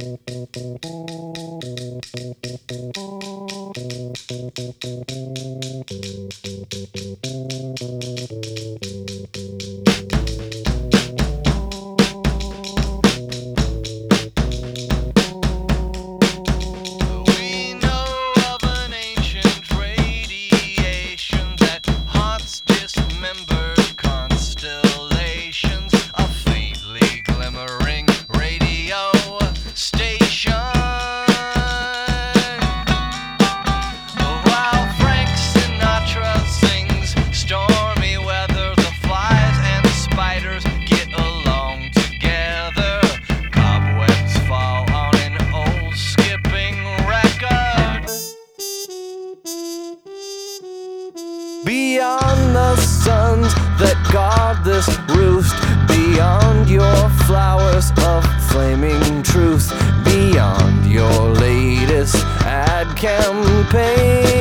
Beyond the suns that guard this roost, beyond your flowers of flaming truth, beyond your latest ad campaigns,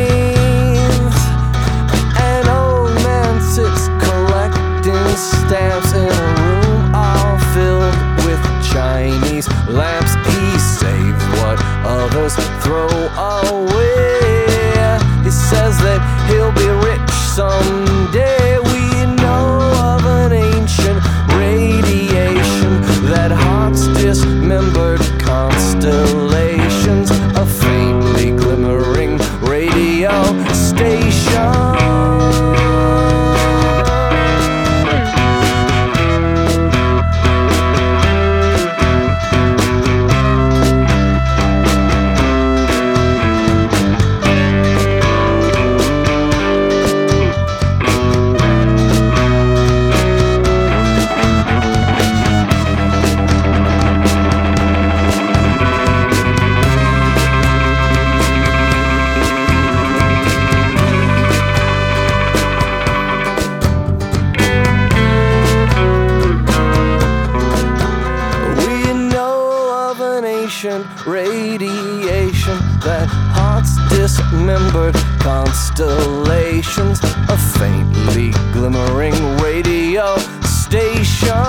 an old man sits collecting stamps in a room all filled with Chinese lamps. He saves what others throw away. He says that he'll be rich someday. We know of an ancient radiation that haunts dismembered constellations, a faintly glimmering radio station. Radiation that haunts dismembered constellations, a faintly glimmering radio station.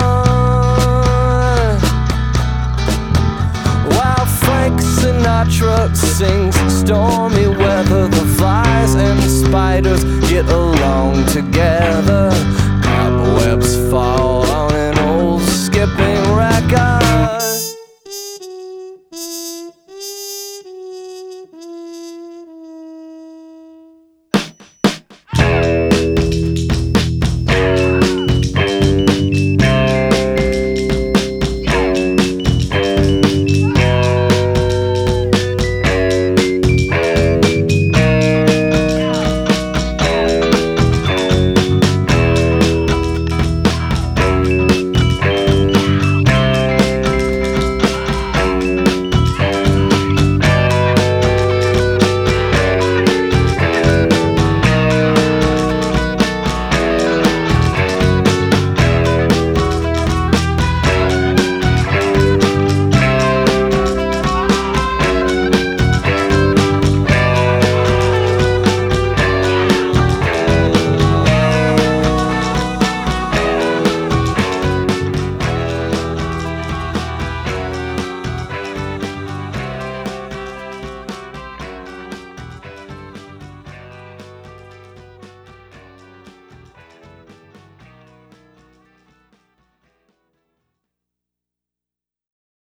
While Frank Sinatra sings stormy weather, the flies and spiders get along together. Cobwebs fall